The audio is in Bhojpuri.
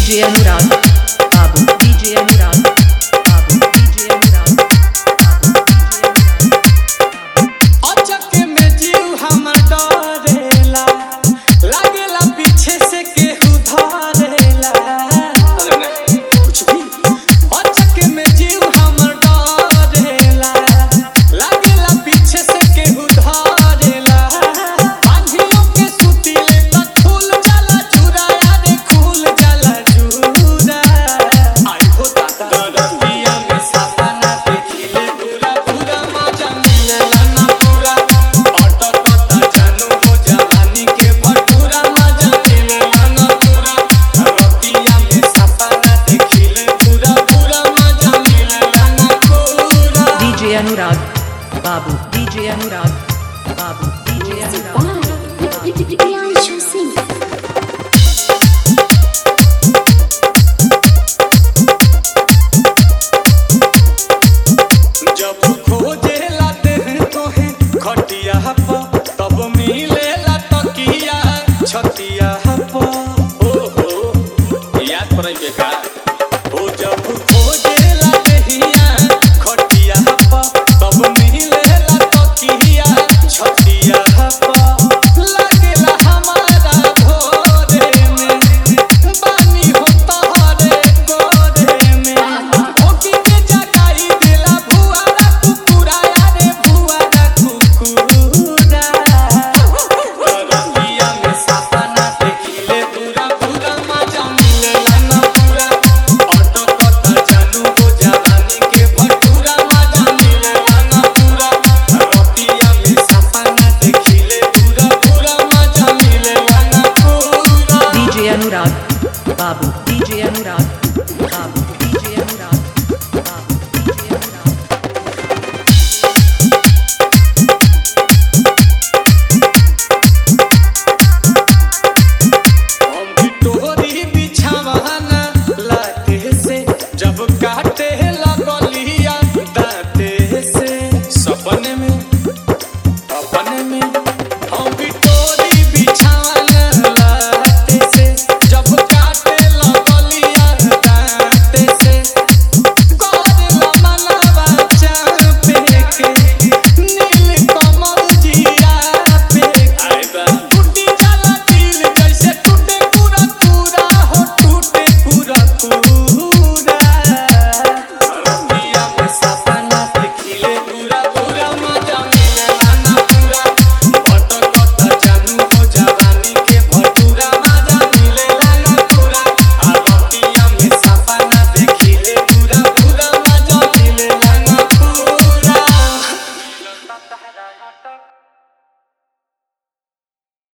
DJ Anurag Babu, DJ Anurag Babu, DJ Anurag Babu, DJ Anurag अचके में जीव हमर डरेला लागेला पीछे से केहू धरेला कुछ भी अचके में जीव हमर डरेला लागेला पीछे से केहू धरेला बांधियों के सुतीले तक खुल जाला चूरा रे खुल जाला चूरा आई हो दादा रतिया में सपना देखिले पूरा पूरा मजा मिलेला ना पूरा अटकता जानू हो जवानी के भटूरा मजा मिलेला ना पूरा रतिया में सपना देखिले पूरा पूरा मजा मिलेला ना पूरा DJ Anurag Babu, DJ Anurag Babu, DJ Anurag Priyanshu Singh. जब खोजेला देह तोहे खटिया पर तब मिलेला तकिया छतिया पर ओहो याद पड़ै बेका ओ जब खोजेला देहिया खटिया पर तब मिलेला तकिया छतिया पर लागेला हमारा भोरे में बानी हो तोहरे गोरे में ओकी के जगाई देला भुआरा कुकुरा रे भुआरा कुकुरा रतिया में सपना देखिले पूरा पूरा मजा मिलेला ना पूरा अटकता जानू हो जवानी के भटूरा मजा मिलेला ना पूरा रतिया में सपना देखिले पूरा पूरा मजा मिलेला ना पूरा DJ Anurag Babu, DJ Anurag Babu